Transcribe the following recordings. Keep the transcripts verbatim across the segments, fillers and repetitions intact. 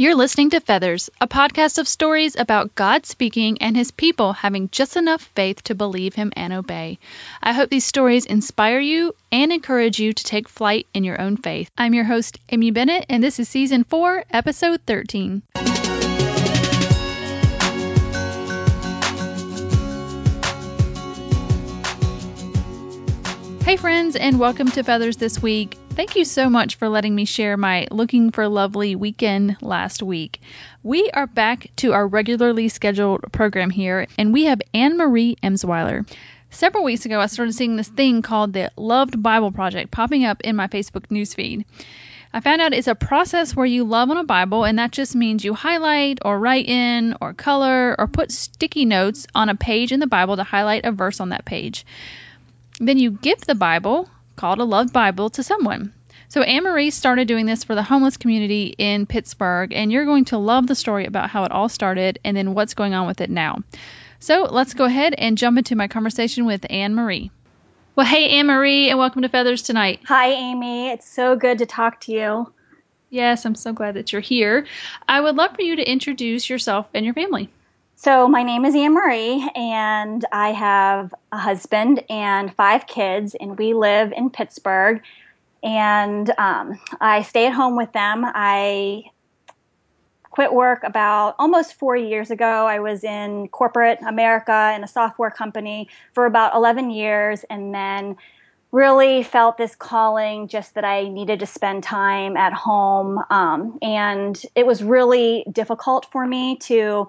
You're listening to Feathers, a podcast of stories about God speaking and his people having just enough faith to believe him and obey. I hope these stories inspire you and encourage you to take flight in your own faith. I'm your host, Amy Bennett, and this is Season four, Episode thirteen. Hey friends, and welcome to Feathers This Week. Thank you so much for letting me share my Looking for Lovely weekend last week. We are back to our regularly scheduled program here, and we have Anne Marie Emsweiler. Several weeks ago, I started seeing this thing called the Loved Bible Project popping up in my Facebook newsfeed. I found out it's a process where you love on a Bible, and that just means you highlight or write in or color or put sticky notes on a page in the Bible to highlight a verse on that page. Then you give the Bible, called a Loved Bible, to someone. So Anne Marie started doing this for the homeless community in Pittsburgh, and you're going to love the story about how it all started and then what's going on with it now. So let's go ahead and jump into my conversation with Anne Marie. Well, hey, Anne Marie, and welcome to Feathers tonight. Hi, Amy. It's so good to talk to you. Yes, I'm so glad that you're here. I would love for you to introduce yourself and your family. So my name is Anne Marie, and I have a husband and five kids, and we live in Pittsburgh, and um, I stay at home with them. I quit work about almost four years ago. I was in corporate America in a software company for about eleven years, and then really felt this calling just that I needed to spend time at home, um, and it was really difficult for me to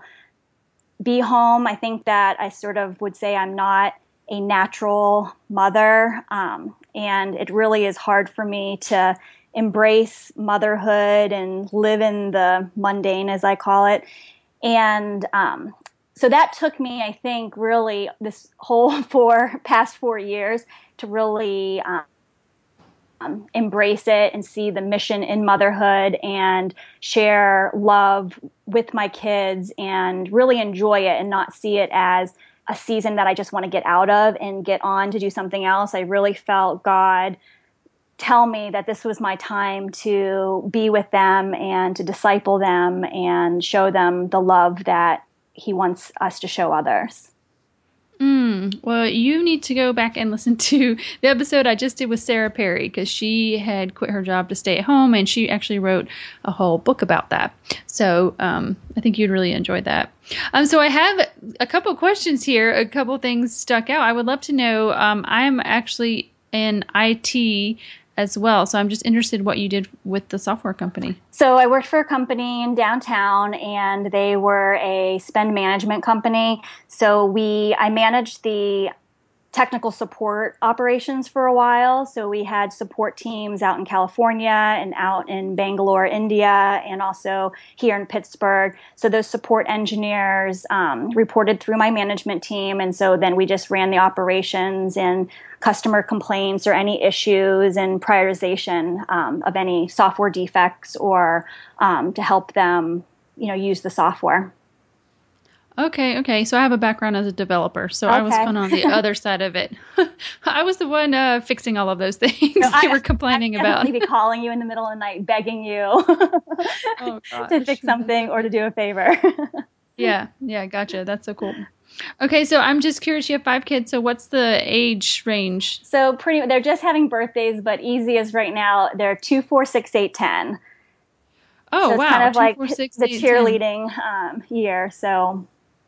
be home. I think that I sort of would say I'm not a natural mother, um, and it really is hard for me to embrace motherhood and live in the mundane, as I call it. And um, so that took me, I think, really this whole four past four years to really um, Um, embrace it and see the mission in motherhood and share love with my kids and really enjoy it and not see it as a season that I just want to get out of and get on to do something else. I really felt God tell me that this was my time to be with them and to disciple them and show them the love that he wants us to show others. Mm, well, you need to go back and listen to the episode I just did with Sarah Perry, because she had quit her job to stay at home, and she actually wrote a whole book about that. So um, I think you'd really enjoy that. Um, so I have a couple questions here. A couple things stuck out. I would love to know. Um, I'm actually in I T as well, so I'm just interested what you did with the software company. So I worked for a company in downtown, and they were a spend management company. So we, I managed the technical support operations for a while. So we had support teams out in California and out in Bangalore, India, and also here in Pittsburgh. So those support engineers um, reported through my management team. And so then we just ran the operations and customer complaints or any issues and prioritization um, of any software defects or um, to help them, you know, use the software. Okay, okay. So I have a background as a developer, so okay. I was kind of on the other side of it. I was the one uh, fixing all of those things no, you I, were complaining I'd about. I'd be calling you in the middle of the night, begging you oh, to fix something or to do a favor. yeah, yeah, gotcha. That's so cool. Okay, so I'm just curious. You have five kids, so what's the age range? So pretty, they're just having birthdays, but easy as right now, they're two, four, six, eight, ten. Oh, so it's wow. kind of two, like four, six, the eight, cheerleading um, year, so...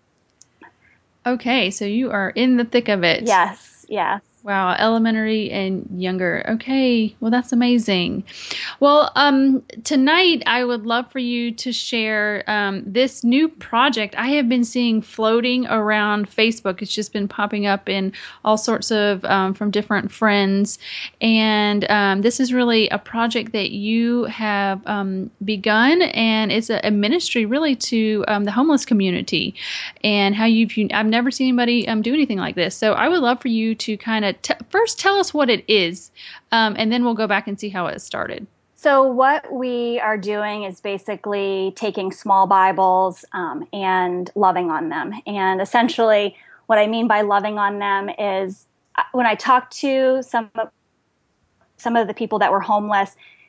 Okay, so you are in the thick of it. Yes, yes. Wow, elementary and younger. Okay, well, that's amazing. Well, um, tonight I would love for you to share um, this new project I have been seeing floating around Facebook. It's just been popping up in all sorts of, um, from different friends. And um, this is really a project that you have um, begun, and it's a, a ministry really to um, the homeless community. And how you've, you, I've never seen anybody um, do anything like this. So I would love for you to kind of T- first tell us what it is, um, and then we'll go back and see how it started. So what we are doing is basically taking small Bibles um, and loving on them. And essentially what I mean by loving on them is when I talk to some, some of the people that were homeless,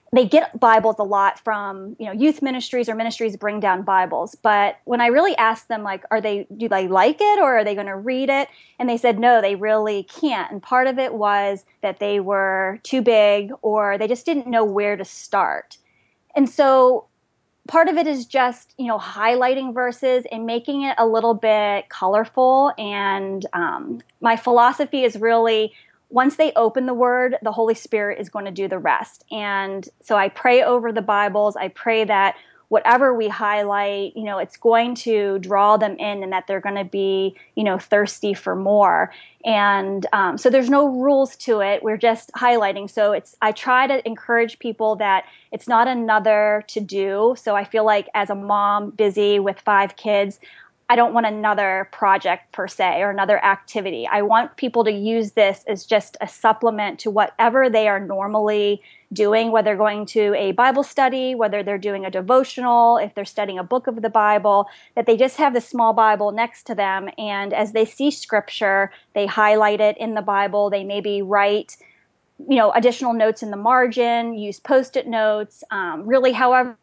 they get Bibles a lot from, you know, youth ministries or ministries bring down Bibles. But when I really asked them, like, are they, do they like it or are they going to read it? And they said, no, they really can't. And part of it was that they were too big or they just didn't know where to start. And so part of it is just, you know, highlighting verses and making it a little bit colorful. And um, my philosophy is really, once they open the word, the Holy Spirit is going to do the rest. And so I pray over the Bibles. I pray that whatever we highlight, you know, it's going to draw them in and that they're going to be, you know, thirsty for more. And um, so there's no rules to it. We're just highlighting. So it's, I try to encourage people that it's not another to do. So I feel like as a mom busy with five kids, I don't want another project per se or another activity. I want people to use this as just a supplement to whatever they are normally doing, whether they're going to a Bible study, whether they're doing a devotional, if they're studying a book of the Bible, that they just have the small Bible next to them. And as they see scripture, they highlight it in the Bible. They maybe write, you know, additional notes in the margin, use Post-it notes, um, really however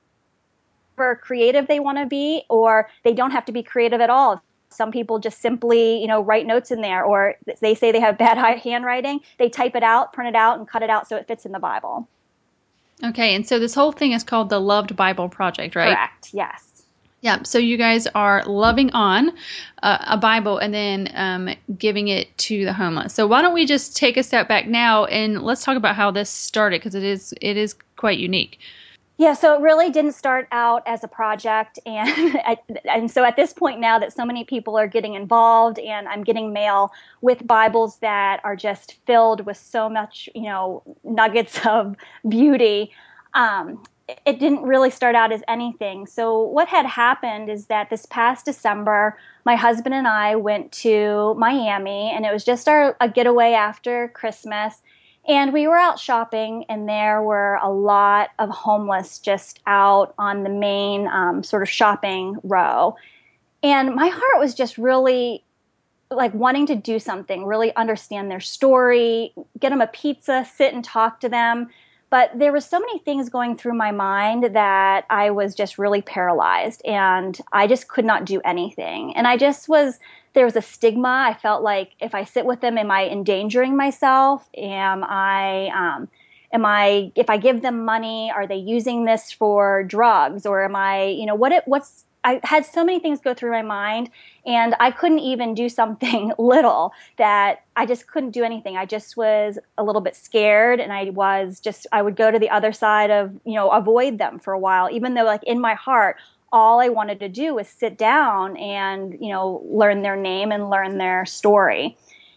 creative they want to be, or they don't have to be creative at all. Some people just simply, you know, write notes in there, or they say they have bad handwriting. They type it out, print it out, and cut it out so it fits in the Bible. Okay, and so this whole thing is called the Loved Bible Project, right? Correct, yes. Yeah, so you guys are loving on uh, a Bible and then um, giving it to the homeless. So why don't we just take a step back now and let's talk about how this started, because it is it is quite unique. Yeah, so it really didn't start out as a project. And and so at this point now that so many people are getting involved and I'm getting mail with Bibles that are just filled with so much, you know, nuggets of beauty, um, it didn't really start out as anything. So what had happened is that this past December, my husband and I went to Miami, and it was just our a getaway after Christmas. And we were out shopping, and there were a lot of homeless just out on the main um, sort of shopping row. And my heart was just really like wanting to do something, really understand their story, get them a pizza, sit and talk to them. But there were so many things going through my mind that I was just really paralyzed, and I just could not do anything. And I just was... There was a stigma. I felt like if I sit with them, am I endangering myself? Am I, um, am I, if I give them money, are they using this for drugs? Or am I, you know, what it, what's, I had so many things go through my mind, and I couldn't even do something little that I just couldn't do anything. I just was a little bit scared, and I was just, I would go to the other side of, you know, avoid them for a while, even though like in my heart, all I wanted to do was sit down and, you know, learn their name and learn their story.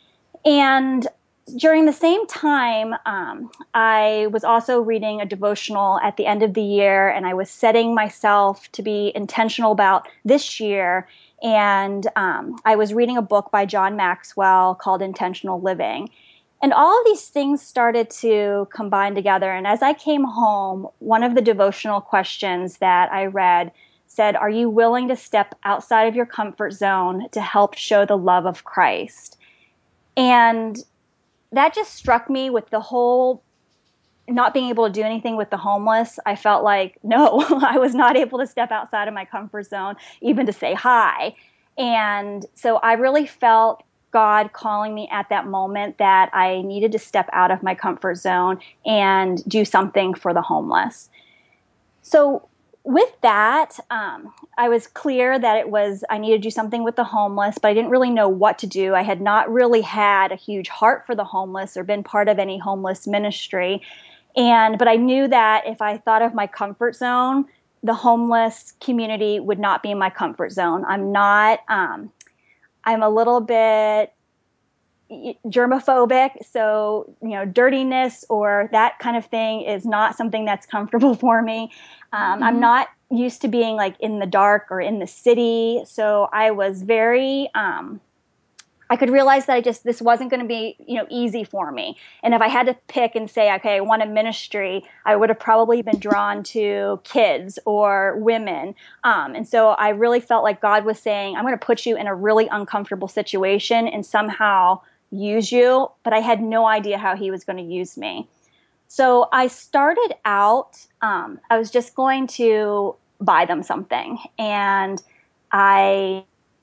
And during the same time, um, I was also reading a devotional at the end of the year, and I was setting myself to be intentional about this year. And um, I was reading a book by John Maxwell called Intentional Living. And all of these things started to combine together. And as I came home, one of the devotional questions that I read said, are you willing to step outside of your comfort zone to help show the love of Christ? And that just struck me with the whole not being able to do anything with the homeless. I felt like, no, I was not able to step outside of my comfort zone, even to say hi. And so I really felt God calling me at that moment that I needed to step out of my comfort zone and do something for the homeless. So with that, um, I was clear that it was, I needed to do something with the homeless, but I didn't really know what to do. I had not really had a huge heart for the homeless or been part of any homeless ministry. And, but I knew that if I thought of my comfort zone, the homeless community would not be in my comfort zone. I'm not, um, I'm a little bit germophobic. So, you know, dirtiness or that kind of thing is not something that's comfortable for me. Um, mm-hmm. I'm not used to being like in the dark or in the city. So I was very, um, I could realize that I just, this wasn't going to be, you know, easy for me. And if I had to pick and say, okay, I want a ministry, I would have probably been drawn to kids or women. Um, and so I really felt like God was saying, I'm going to put you in a really uncomfortable situation and somehow use you. But I had no idea how he was going to use me. So I started out, um, I was just going to buy them something. And I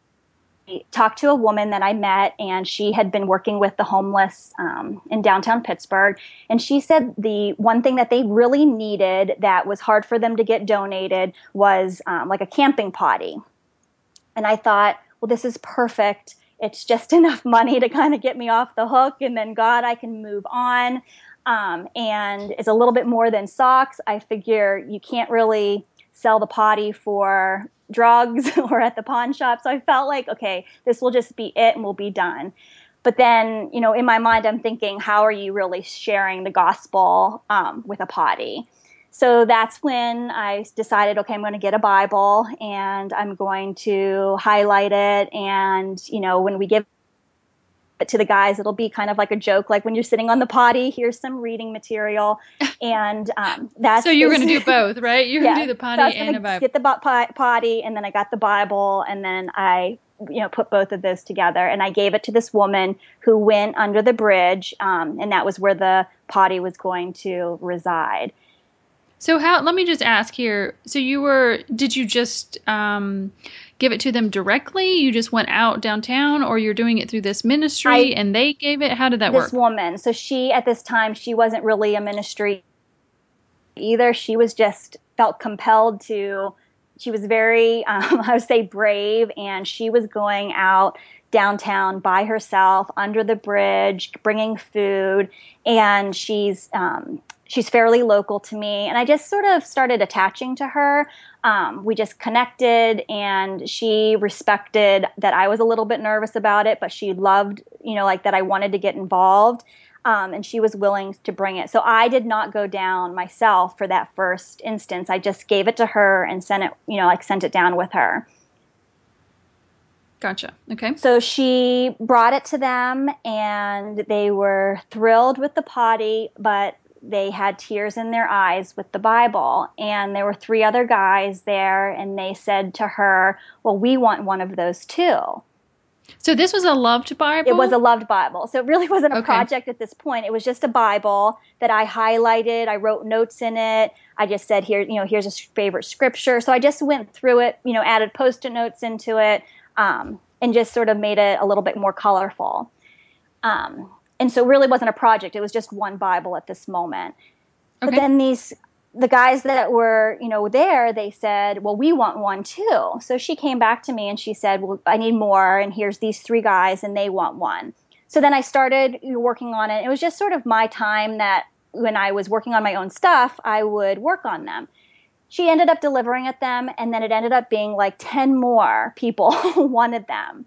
talked to a woman that I met, and she had been working with the homeless um, in downtown Pittsburgh. And she said the one thing that they really needed that was hard for them to get donated was um, like a camping potty. And I thought, well, this is perfect. It's just enough money to kind of get me off the hook. And then, God, I can move on. Um, and it's a little bit more than socks. I figure you can't really sell the potty for drugs or at the pawn shop. So I felt like, okay, this will just be it and we'll be done. But then, you know, in my mind, I'm thinking, how are you really sharing the gospel um, with a potty? So that's when I decided, okay, I'm going to get a Bible and I'm going to highlight it. And, you know, when we give it to the guys, it'll be kind of like a joke, like when you're sitting on the potty, here's some reading material. And um, that's so you're going to do both, right? You're yeah, going to do the potty so and a Bible. Get the potty, and then I got the Bible, and then I, you know, put both of those together, and I gave it to this woman who went under the bridge, um, and that was where the potty was going to reside. So how, let me just ask here. So you were, did you just um, give it to them directly? You just went out downtown, or you're doing it through this ministry I, and they gave it? How did that this work? This woman. So she, at this time, she wasn't really a ministry either. She was just felt compelled to, she was very, um, I would say brave. And she was going out downtown by herself under the bridge, bringing food. And she's, um, She's fairly local to me, and I just sort of started attaching to her. Um, we just connected, and she respected that I was a little bit nervous about it, but she loved, you know, like that I wanted to get involved, um, and she was willing to bring it. So I did not go down myself for that first instance. I just gave it to her and sent it, you know, like sent it down with her. Gotcha. Okay. So she brought it to them, and they were thrilled with the potty, but they had tears in their eyes with the Bible. And there were three other guys there, and they said to her, well, we want one of those too. So this was a loved Bible? It was a loved Bible. So it really wasn't a okay. project at this point. It was just a Bible that I highlighted. I wrote notes in it. I just said, here, you know, here's a favorite scripture. So I just went through it, you know, added Post-it notes into it, um, and just sort of made it a little bit more colorful. Um, And so it really wasn't a project. It was just one Bible at this moment. Okay. But then these, the guys that were, you know, there, they said, well, we want one too. So she came back to me and she said, well, I need more. And here's these three guys and they want one. So then I started working on it. It was just sort of my time that when I was working on my own stuff, I would work on them. She ended up delivering at them. And then it ended up being like ten more people wanted them.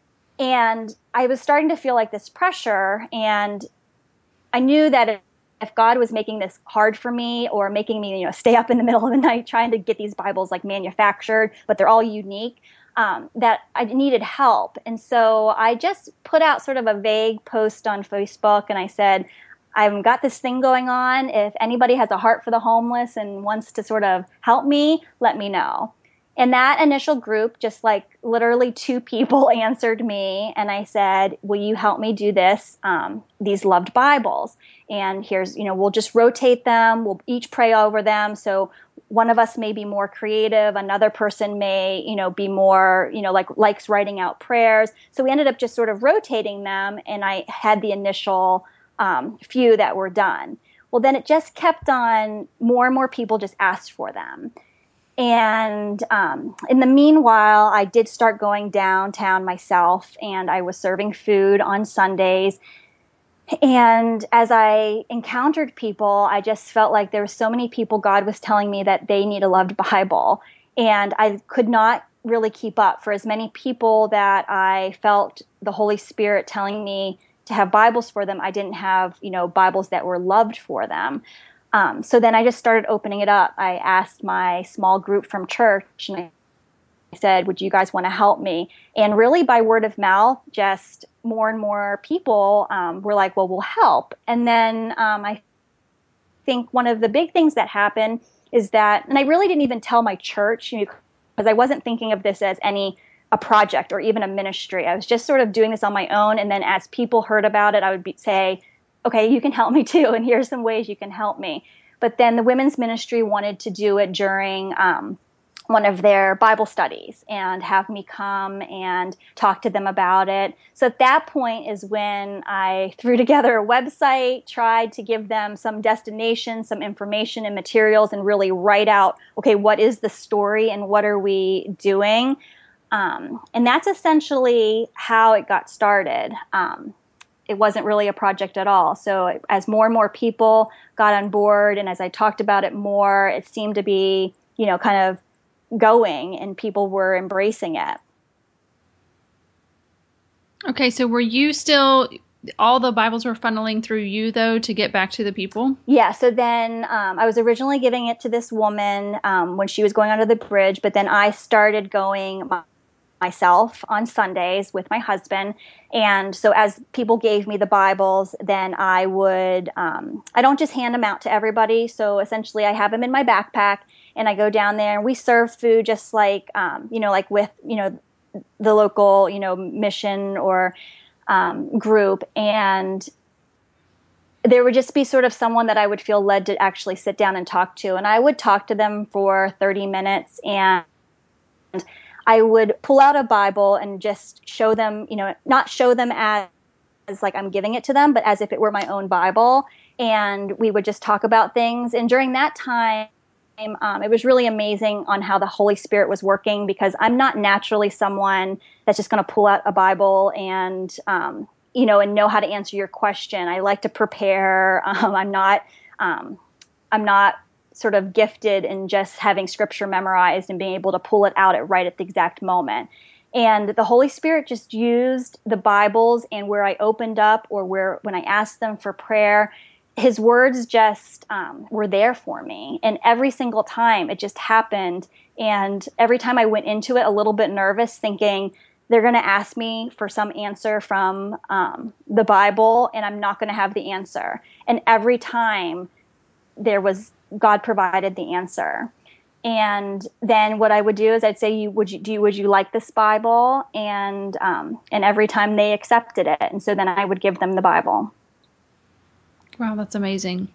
And I was starting to feel like this pressure, and I knew that if God was making this hard for me or making me, you know, stay up in the middle of the night trying to get these Bibles like manufactured, but they're all unique, um, that I needed help. And so I just put out sort of a vague post on Facebook, and I said, I've got this thing going on. If anybody has a heart for the homeless and wants to sort of help me, let me know. In that initial group, just like literally two people answered me, and I said, will you help me do this, um, these loved Bibles? And here's, you know, we'll just rotate them. We'll each pray over them. So one of us may be more creative. Another person may, you know, be more, you know, like likes writing out prayers. So we ended up just sort of rotating them, and I had the initial um, few that were done. Well, then it just kept on, more and more people just asked for them. And um, in the meanwhile, I did start going downtown myself, and I was serving food on Sundays. And as I encountered people, I just felt like there were so many people, God was telling me that they need a loved Bible. And I could not really keep up. For as many people that I felt the Holy Spirit telling me to have Bibles for them, I didn't have, you know, Bibles that were loved for them. Um, so then I just started opening it up. I asked my small group from church, and I said, would you guys want to help me? And really by word of mouth, just more and more people um, were like, well, we'll help. And then um, I think one of the big things that happened is that, and I really didn't even tell my church, you know, because I wasn't thinking of this as any a project or even a ministry. I was just sort of doing this on my own. And then as people heard about it, I would be, say, okay, you can help me too, and here's some ways you can help me. But then the women's ministry wanted to do it during um, one of their Bible studies and have me come and talk to them about it. So at that point is when I threw together a website, tried to give them some destination, some information and materials, and really write out, okay, what is the story and what are we doing? Um, and that's essentially how it got started. Um, it wasn't really a project at all. So as more and more people got on board and as I talked about it more, it seemed to be, you know, kind of going and people were embracing it. Okay, so were you still, all the Bibles were funneling through you though to get back to the people? Yeah, so then um, I was originally giving it to this woman um, when she was going under the bridge, but then I started going my, myself on Sundays with my husband. And so as people gave me the Bibles, then I would, um, I don't just hand them out to everybody. So essentially I have them in my backpack and I go down there and we serve food just like, um, you know, like with, you know, the local, you know, mission or um, group. And there would just be sort of someone that I would feel led to actually sit down and talk to. And I would talk to them for thirty minutes and I would pull out a Bible and just show them, you know, not show them as, as like I'm giving it to them, but as if it were my own Bible. And we would just talk about things. And during that time, um, it was really amazing on how the Holy Spirit was working because I'm not naturally someone that's just going to pull out a Bible and, um, you know, and know how to answer your question. I like to prepare. Um, I'm not, um, I'm not sort of gifted in just having scripture memorized and being able to pull it out at right at the exact moment. And the Holy Spirit just used the Bibles and where I opened up or where when I asked them for prayer, his words just um, were there for me. And every single time it just happened. And every time I went into it a little bit nervous thinking they're going to ask me for some answer from um, the Bible and I'm not going to have the answer. And every time there was God provided the answer. And then what I would do is I'd say, "You would you do? You, would you like this Bible?" And um, and every time they accepted it, and so then I would give them the Bible. Wow, that's amazing.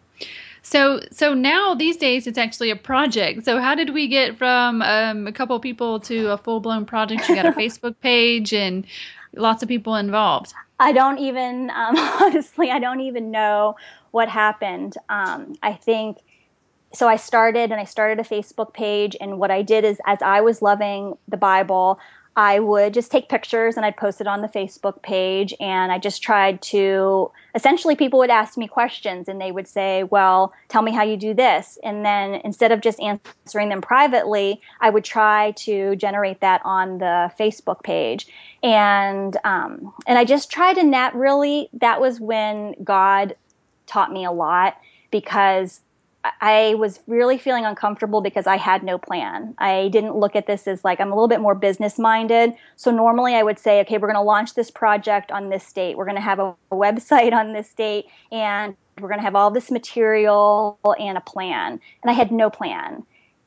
So so now these days it's actually a project. So how did we get from um, a couple of people to a full blown project? You got a Facebook page and lots of people involved. I don't even um, honestly, I don't even know what happened. Um, I think. So I started and I started a Facebook page. And what I did is as I was loving the Bible, I would just take pictures and I'd post it on the Facebook page. And I just tried to, essentially people would ask me questions and they would say, well, tell me how you do this. And then instead of just answering them privately, I would try to generate that on the Facebook page. And, um, and I just tried to net really, that was when God taught me a lot because I was really feeling uncomfortable because I had no plan. I didn't look at this as like, I'm a little bit more business minded. So normally I would say, okay, we're going to launch this project on this date. We're going to have a, a website on this date and we're going to have all this material and a plan. And I had no plan.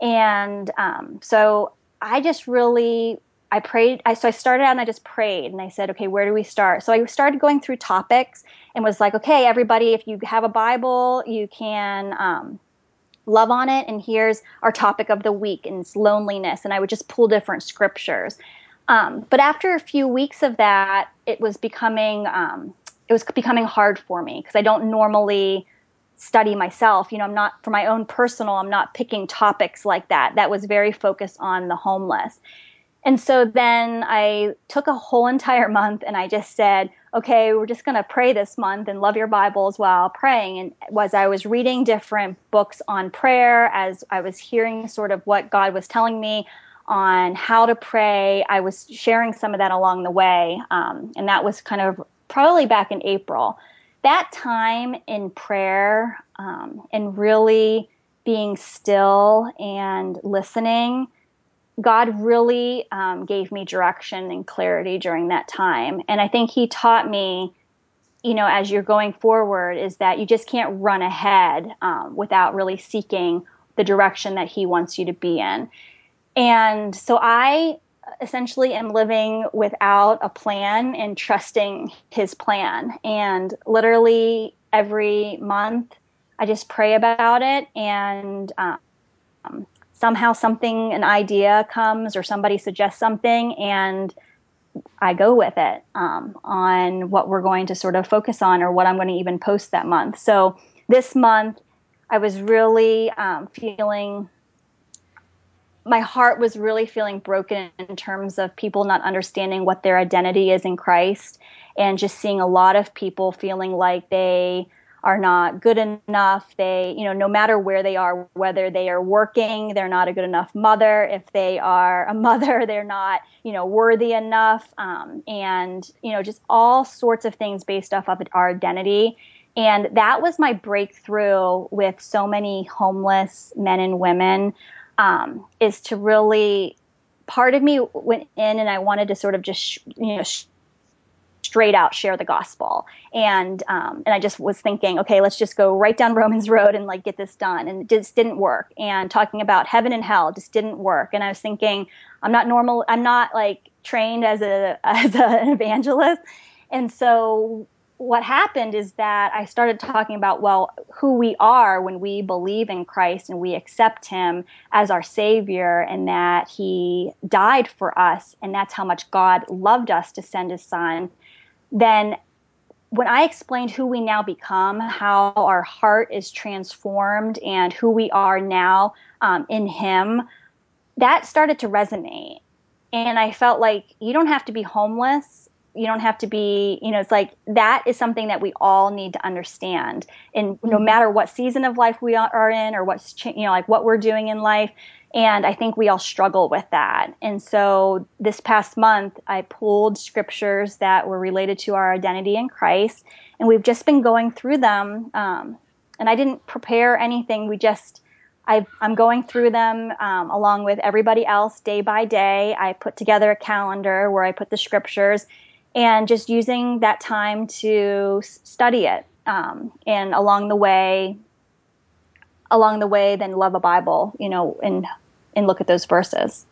And um, so I just really, I prayed. I, so I started out and I just prayed and I said, okay, where do we start? So I started going through topics and was like, okay, everybody, if you have a Bible, you can um, love on it. And here's our topic of the week, and it's loneliness. And I would just pull different scriptures. Um, but after a few weeks of that, it was becoming um, it was becoming hard for me because I don't normally study myself. You know, I'm not for my own personal. I'm not picking topics like that. That was very focused on the homeless. And so then I took a whole entire month and I just said, okay, we're just going to pray this month and love your Bibles while praying. And as I was reading different books on prayer, as I was hearing sort of what God was telling me on how to pray, I was sharing some of that along the way. Um, and that was kind of probably back in April. That time in prayer um, and really being still and listening, God really um, gave me direction and clarity during that time. And I think he taught me, you know, as you're going forward, is that you just can't run ahead um, without really seeking the direction that he wants you to be in. And so I essentially am living without a plan and trusting his plan. And literally every month. I just pray about it, and um, somehow something, an idea comes, or somebody suggests something, and I go with it um, on what we're going to sort of focus on, or what I'm going to even post that month. So this month, I was really um, feeling, my heart was really feeling broken in terms of people not understanding what their identity is in Christ, and just seeing a lot of people feeling like they are not good enough. They, you know, no matter where they are, whether they are working, they're not a good enough mother. If they are a mother, they're not, you know, worthy enough. Um, and, you know, just all sorts of things based off of our identity. And that was my breakthrough with so many homeless men and women, um, is to really, part of me went in and I wanted to sort of just, you know, sh- straight out share the gospel. And, um, and I just was thinking, okay, let's just go right down Romans Road and like get this done. And it just didn't work. And talking about heaven and hell just didn't work. And I was thinking, I'm not normal. I'm not like trained as a, as a, an evangelist. And so what happened is that I started talking about, well, who we are when we believe in Christ and we accept him as our Savior, and that he died for us. And that's how much God loved us to send his son. Then when I explained who we now become, how our heart is transformed and who we are now um, in him, that started to resonate. And I felt like you don't have to be homeless. You don't have to be, you know, it's like that is something that we all need to understand. And no matter what season of life we are in, or what's, you know, like what we're doing in life. And I think we all struggle with that. And so this past month, I pulled scriptures that were related to our identity in Christ. And we've just been going through them. Um, and I didn't prepare anything. We just, I've, I'm going through them um, along with everybody else day by day. I put together a calendar where I put the scriptures, and just using that time to s- study it. Um, and along the way, along the way, then love a Bible, you know, and and look at those verses.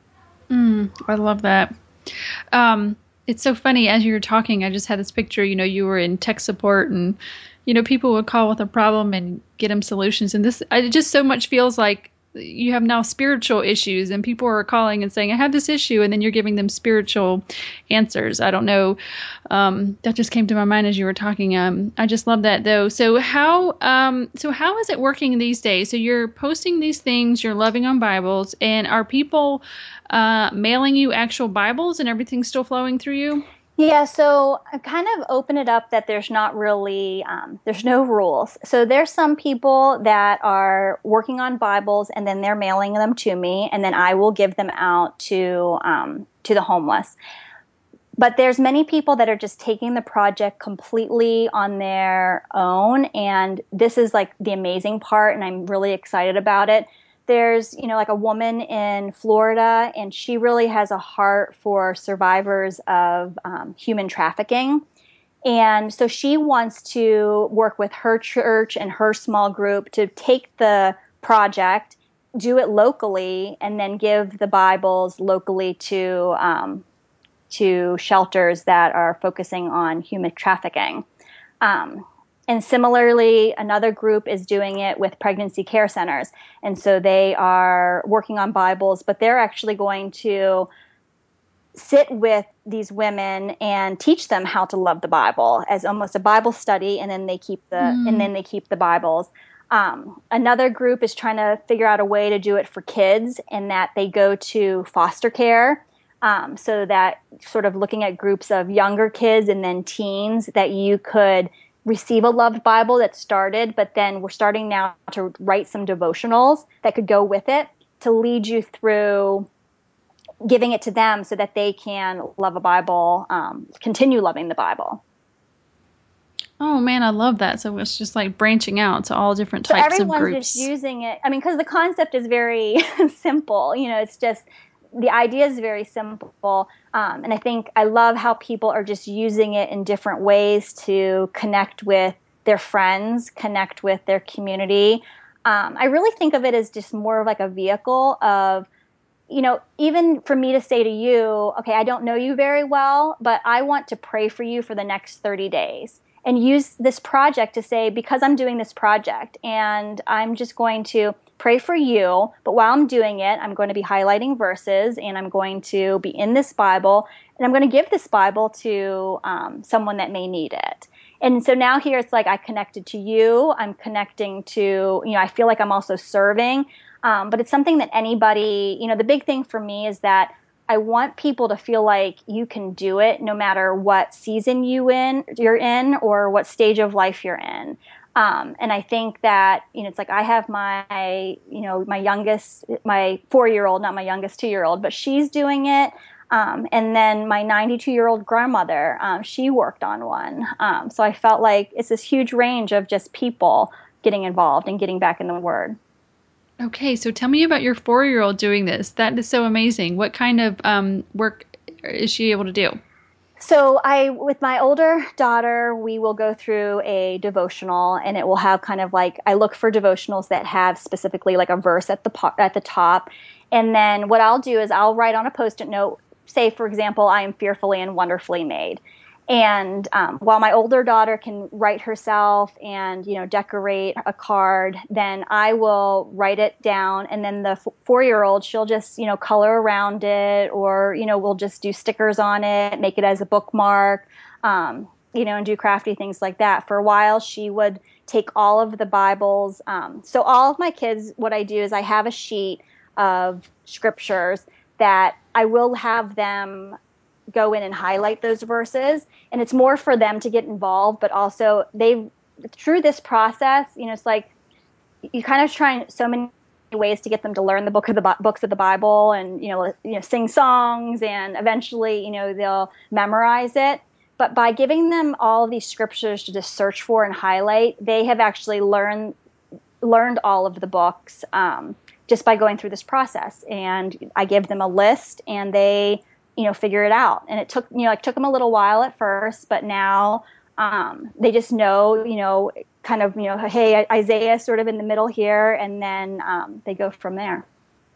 Mm, I love that. Um, it's so funny, as you were talking, I just had this picture, you know, you were in tech support, and, you know, people would call with a problem and get them solutions. And this, it just so much feels like you have now spiritual issues, and people are calling and saying, I have this issue, and then you're giving them spiritual answers. I don't know. Um, that just came to my mind as you were talking. Um, I just love that though. So how, um, so how is it working these days? So you're posting these things, you're loving on Bibles, and are people, uh, mailing you actual Bibles, and everything's still flowing through you? Yeah, so I kind of open it up that there's not really, um, there's no rules. So there's some people that are working on Bibles, and then they're mailing them to me, and then I will give them out to um, to the homeless. But there's many people that are just taking the project completely on their own, and this is like the amazing part, and I'm really excited about it. There's, you know, like a woman in Florida, and she really has a heart for survivors of um, human trafficking. And so she wants to work with her church and her small group to take the project, do it locally, and then give the Bibles locally to um, to shelters that are focusing on human trafficking. Um, And similarly, another group is doing it with pregnancy care centers. And so they are working on Bibles, but they're actually going to sit with these women and teach them how to love the Bible as almost a Bible study, and then they keep the mm. and then they keep the Bibles. Um, another group is trying to figure out a way to do it for kids, and that they go to foster care. Um, so that sort of looking at groups of younger kids and then teens, that you could receive a loved Bible that started, but then we're starting now to write some devotionals that could go with it to lead you through giving it to them so that they can love a Bible, um, continue loving the Bible. Oh man, I love that. So it's just like branching out to all different types so of groups. Everyone's just using it. I mean, because the concept is very simple. You know, it's just, the idea is very simple. Um, and I think I love how people are just using it in different ways to connect with their friends, connect with their community. Um, I really think of it as just more of like a vehicle of, you know, even for me to say to you, okay, I don't know you very well, but I want to pray for you for the next thirty days. and use this project to say, because I'm doing this project and I'm just going to pray for you, but while I'm doing it, I'm going to be highlighting verses and I'm going to be in this Bible and I'm going to give this Bible to um, someone that may need it. And so now here it's like I connected to you, I'm connecting to, you know, I feel like I'm also serving, um, but it's something that anybody, you know, the big thing for me is that I want people to feel like you can do it no matter what season you in you're in or what stage of life you're in. Um, and I think that, you know, it's like I have my, you know, my youngest, my four-year-old, not my youngest two-year-old, but she's doing it. Um, and then my ninety-two-year-old grandmother, um, she worked on one. Um, so I felt like it's this huge range of just people getting involved and getting back in the Word. Okay, so tell me about your four-year-old doing this. That is so amazing. What kind of um, work is she able to do? So I, with my older daughter, we will go through a devotional, and it will have kind of like, I look for devotionals that have specifically like a verse at the po- at the top, and then what I'll do is I'll write on a Post-it note, say for example, I am fearfully and wonderfully made. And um, while my older daughter can write herself and, you know, decorate a card, then I will write it down. And then the f- four-year-old, she'll just, you know, color around it, or, you know, we'll just do stickers on it, make it as a bookmark, um, you know, and do crafty things like that. For a while, she would take all of the Bibles. Um, so all of my kids, what I do is I have a sheet of scriptures that I will have them go in and highlight those verses, and it's more for them to get involved, but also they, through this process, you know, it's like you kind of try so many ways to get them to learn the book of the books of the Bible, and you know, you know, sing songs, and eventually, you know, they'll memorize it. But by giving them all of these scriptures to just search for and highlight, they have actually learned learned all of the books um, just by going through this process. And I give them a list, and they, you know, figure it out. And it took, you know, like took them a little while at first, but now um, they just know, you know, kind of, you know, hey, Isaiah sort of in the middle here, and then um, they go from there.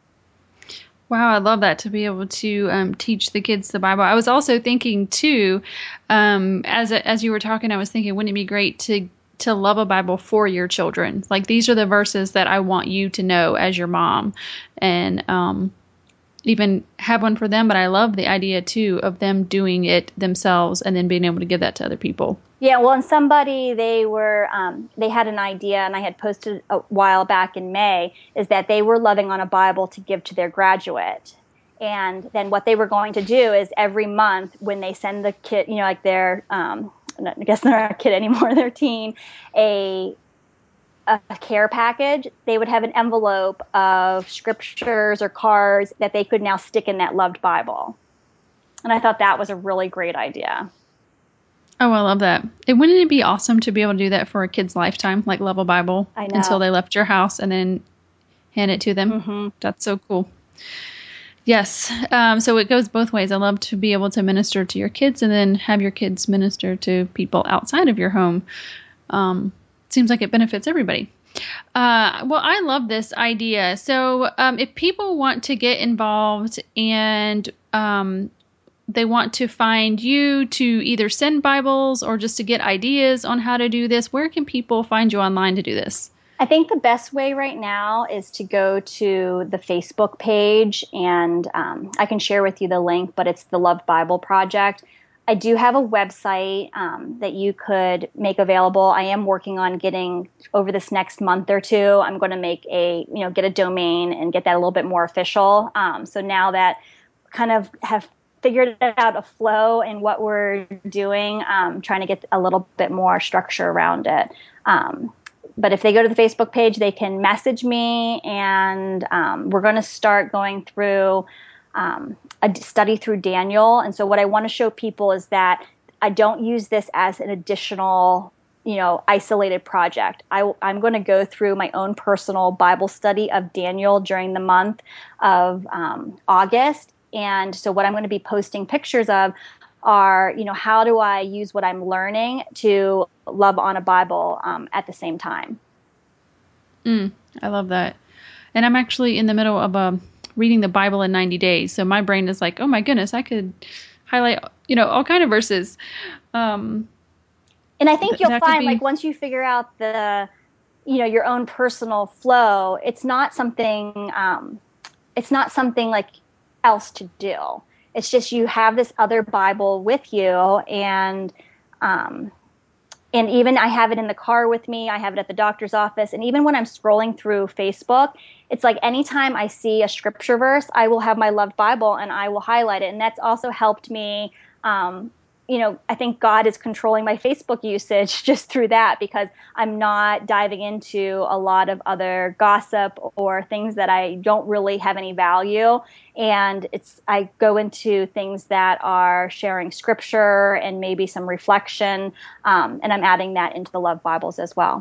Wow, I love that, to be able to um, teach the kids the Bible. I was also thinking too, um, as as you were talking, I was thinking, wouldn't it be great to to love a Bible for your children? Like, these are the verses that I want you to know as your mom, and um, even have one for them. But I love the idea too of them doing it themselves and then being able to give that to other people. Yeah, well, and somebody, they were, um, they had an idea, and I had posted a while back in May, is that they were loving on a Bible to give to their graduate. And then what they were going to do is every month when they send the kid, you know, like their, um, I guess they're not a kid anymore, they're teen, a, a care package, they would have an envelope of scriptures or cards that they could now stick in that loved Bible. And I thought that was a really great idea. Oh, I love that. And wouldn't it be awesome to be able to do that for a kid's lifetime, like love a Bible I know. until they left your house and then hand it to them? Mm-hmm. That's so cool. Yes. Um, so it goes both ways. I love to be able to minister to your kids and then have your kids minister to people outside of your home. Um, seems like it benefits everybody. Uh, well, I love this idea. So um, if people want to get involved and um, they want to find you to either send Bibles or just to get ideas on how to do this, where can people find you online to do this? I think the best way right now is to go to the Facebook page, and um, I can share with you the link, but it's the Love Bible Project. I do have a website um, that you could make available. I am working on getting, over this next month or two, I'm going to make a, you know, get a domain and get that a little bit more official. Um, so now that kind of have figured out a flow in what we're doing, um, trying to get a little bit more structure around it. Um, but if they go to the Facebook page, they can message me, and um, we're going to start going through um, a study through Daniel. And so what I want to show people is that I don't use this as an additional, you know, isolated project. I, I'm going to go through my own personal Bible study of Daniel during the month of um, August. And so what I'm going to be posting pictures of are, you know, how do I use what I'm learning to love on a Bible um, at the same time? Mm, I love that. And I'm actually in the middle of um, reading the Bible in ninety days. So my brain is like, oh my goodness, I could highlight, you know, all kind of verses. Um, And I think Th- you'll that could find, be- like, once you figure out the, you know, your own personal flow, it's not something, um, it's not something like else to do. It's just you have this other Bible with you, and um, and even I have it in the car with me. I have it at the doctor's office, and even when I'm scrolling through Facebook, it's like anytime I see a scripture verse, I will have my loved Bible and I will highlight it, and that's also helped me. Um, you know, I think God is controlling my Facebook usage just through that, because I'm not diving into a lot of other gossip or things that I don't really have any value. And it's, I go into things that are sharing scripture and maybe some reflection. Um, and I'm adding that into the Love Bibles as well.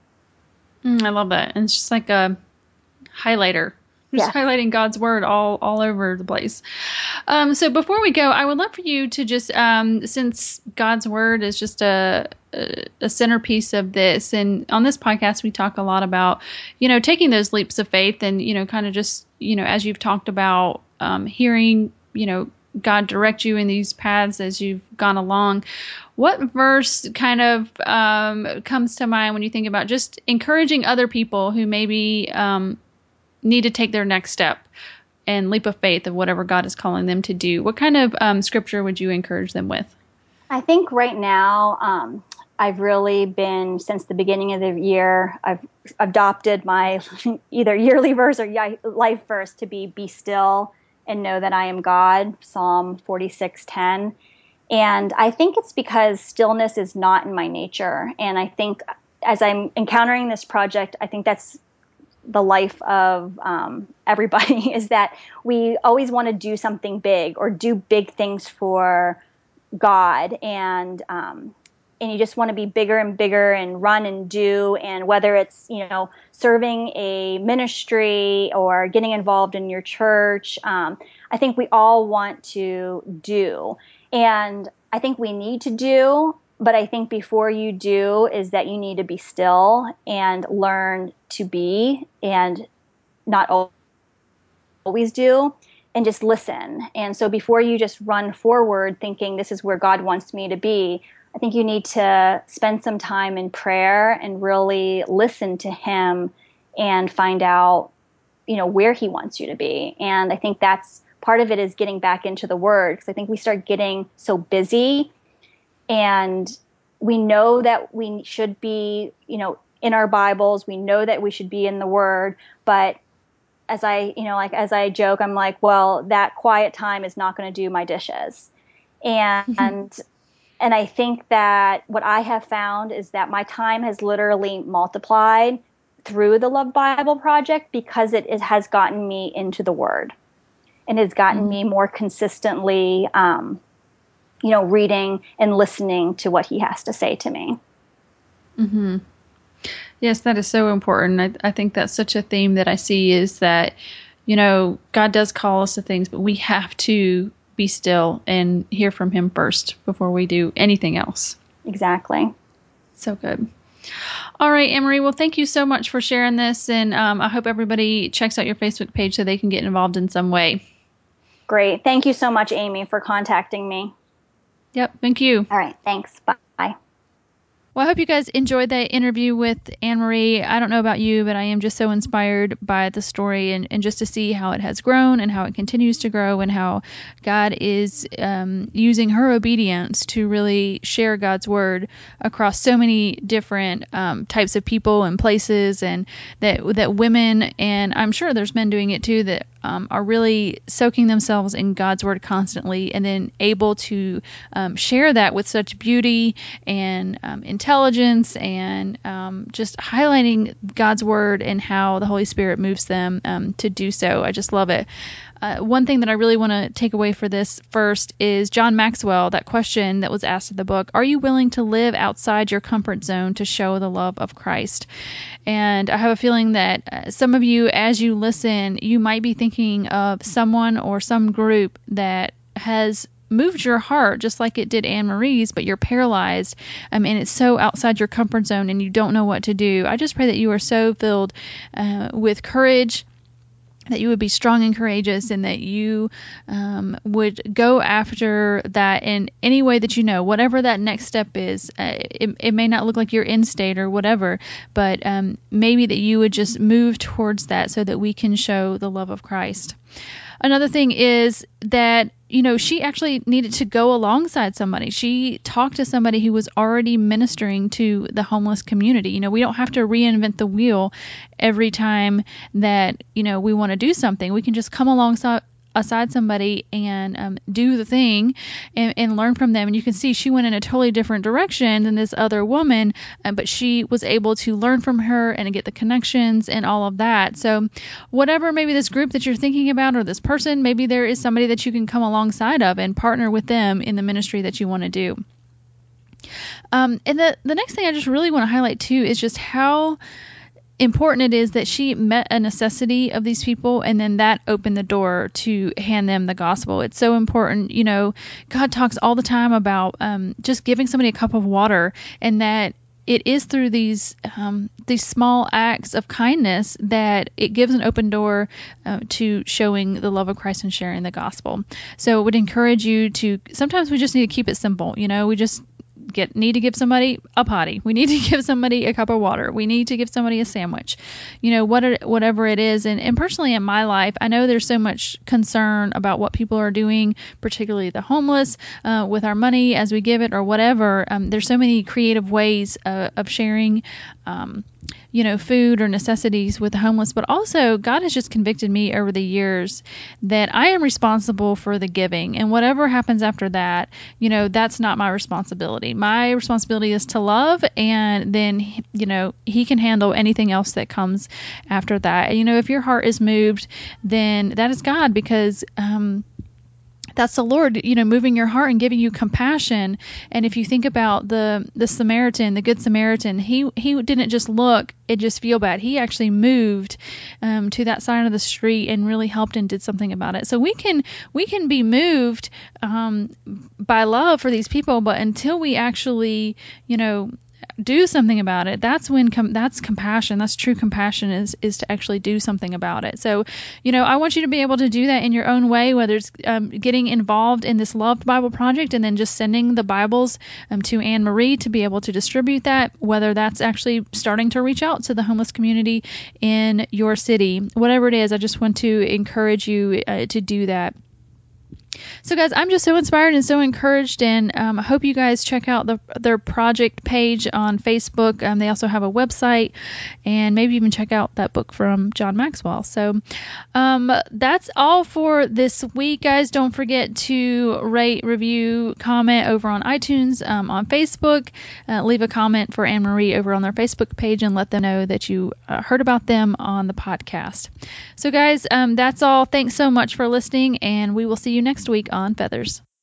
Mm, I love that. And it's just like a highlighter. Just Yeah. highlighting God's word all, all over the place. Um, so before we go, I would love for you to just, um, since God's word is just a, a centerpiece of this, and on this podcast, we talk a lot about, you know, taking those leaps of faith and, you know, kind of just, you know, as you've talked about, um, hearing, you know, God direct you in these paths as you've gone along. What verse kind of um, comes to mind when you think about just encouraging other people who maybe um, need to take their next step and leap of faith of whatever God is calling them to do? What kind of um, scripture would you encourage them with? I think right now, um, I've really been, since the beginning of the year, I've adopted my either yearly verse or life verse to be, be still and know that I am God, Psalm forty-six ten. And I think it's because stillness is not in my nature. And I think as I'm encountering this project, I think that's the life of um, everybody, is that we always want to do something big or do big things for God. And, um, and you just want to be bigger and bigger and run and do. And whether it's, you know, serving a ministry or getting involved in your church, um, I think we all want to do. And I think we need to do, but I think before you do is that you need to be still and learn to be, and not always do, and just listen. And so before you just run forward thinking this is where God wants me to be, I think you need to spend some time in prayer and really listen to Him and find out, you know, where He wants you to be. And I think that's part of it, is getting back into the Word, because I think we start getting so busy, and we know that we should be, you know, in our Bibles. We know that we should be in the Word, but as I, you know, like as I joke, I'm like, well, that quiet time is not going to do my dishes. And, and, and I think that what I have found is that my time has literally multiplied through the Love Bible Project, because it, it has gotten me into the Word, and has gotten mm-hmm. me more consistently, um, you know, reading and listening to what He has to say to me. Mm-hmm. Yes, that is so important. I, I think that's such a theme that I see, is that, you know, God does call us to things, but we have to be still and hear from Him first before we do anything else. Exactly. So good. All right, Anne-Marie. Well, thank you so much for sharing this. And um, I hope everybody checks out your Facebook page so they can get involved in some way. Great. Thank you so much, Amy, for contacting me. Yep. Thank you. All right. Thanks. Bye. Well, I hope you guys enjoyed that interview with Anne-Marie. I don't know about you, but I am just so inspired by the story, and, and just to see how it has grown and how it continues to grow, and how God is um, using her obedience to really share God's word across so many different um, types of people and places, and that that women, and I'm sure there's men doing it too, that um, are really soaking themselves in God's word constantly, and then able to um, share that with such beauty and um, intelligence, and um, just highlighting God's word and how the Holy Spirit moves them um, to do so. I just love it. Uh, one thing that I really want to take away for this first is John Maxwell, that question that was asked in the book, are you willing to live outside your comfort zone to show the love of Christ? And I have a feeling that uh, some of you, as you listen, you might be thinking of someone or some group that has moved your heart just like it did Anne-Marie's, but you're paralyzed um, and it's so outside your comfort zone and you don't know what to do. I just pray that you are so filled uh, with courage that you would be strong and courageous, and that you um, would go after that in any way that you know, whatever that next step is. Uh, it, it may not look like your end state or whatever, but um, maybe that you would just move towards that so that we can show the love of Christ. Another thing is that, you know, she actually needed to go alongside somebody. She talked to somebody who was already ministering to the homeless community. You know, we don't have to reinvent the wheel every time that, you know, we want to do something. We can just come alongside aside somebody and um, do the thing and, and learn from them. And you can see she went in a totally different direction than this other woman, uh, but she was able to learn from her and get the connections and all of that. So whatever maybe this group that you're thinking about or this person, maybe there is somebody that you can come alongside of and partner with them in the ministry that you want to do. Um, and the, the next thing I just really want to highlight too is just how important it is that she met a necessity of these people, and then that opened the door to hand them the gospel. It's so important. You know, God talks all the time about um, just giving somebody a cup of water, and that it is through these um, these small acts of kindness that it gives an open door uh, to showing the love of Christ and sharing the gospel. So it would encourage you to, sometimes we just need to keep it simple. You know, we just Get need to give somebody a potty. We need to give somebody a cup of water. We need to give somebody a sandwich. You know, what it, whatever it is. And, and personally in my life, I know there's so much concern about what people are doing, particularly the homeless, uh, with our money as we give it or whatever. Um, there's so many creative ways uh, of sharing um, you know, food or necessities with the homeless, but also God has just convicted me over the years that I am responsible for the giving, and whatever happens after that, you know, that's not my responsibility. My responsibility is to love, and then, you know, He can handle anything else that comes after that. And, you know, if your heart is moved, then that is God, because, um, that's the Lord, you know, moving your heart and giving you compassion. And if you think about the the Samaritan, the Good Samaritan, he he didn't just look and just feel bad. He actually moved um, to that side of the street and really helped and did something about it. So we can we can be moved um, by love for these people, but until we actually, you know, do something about it, that's when com- that's compassion. That's true compassion, is is to actually do something about it. So, you know, I want you to be able to do that in your own way, whether it's um, getting involved in this Loved Bible Project and then just sending the Bibles um, to Anne Marie to be able to distribute that, whether that's actually starting to reach out to the homeless community in your city. Whatever it is, I just want to encourage you uh, to do that. So guys, I'm just so inspired and so encouraged, and um, I hope you guys check out the, their project page on Facebook. Um, they also have a website, and maybe even check out that book from John Maxwell. So um, that's all for this week, guys. Don't forget to rate, review, comment over on iTunes, um, on Facebook. Uh, leave a comment for Anne Marie over on their Facebook page and let them know that you uh, heard about them on the podcast. So guys, um, that's all. Thanks so much for listening, and we will see you next week on Feathers.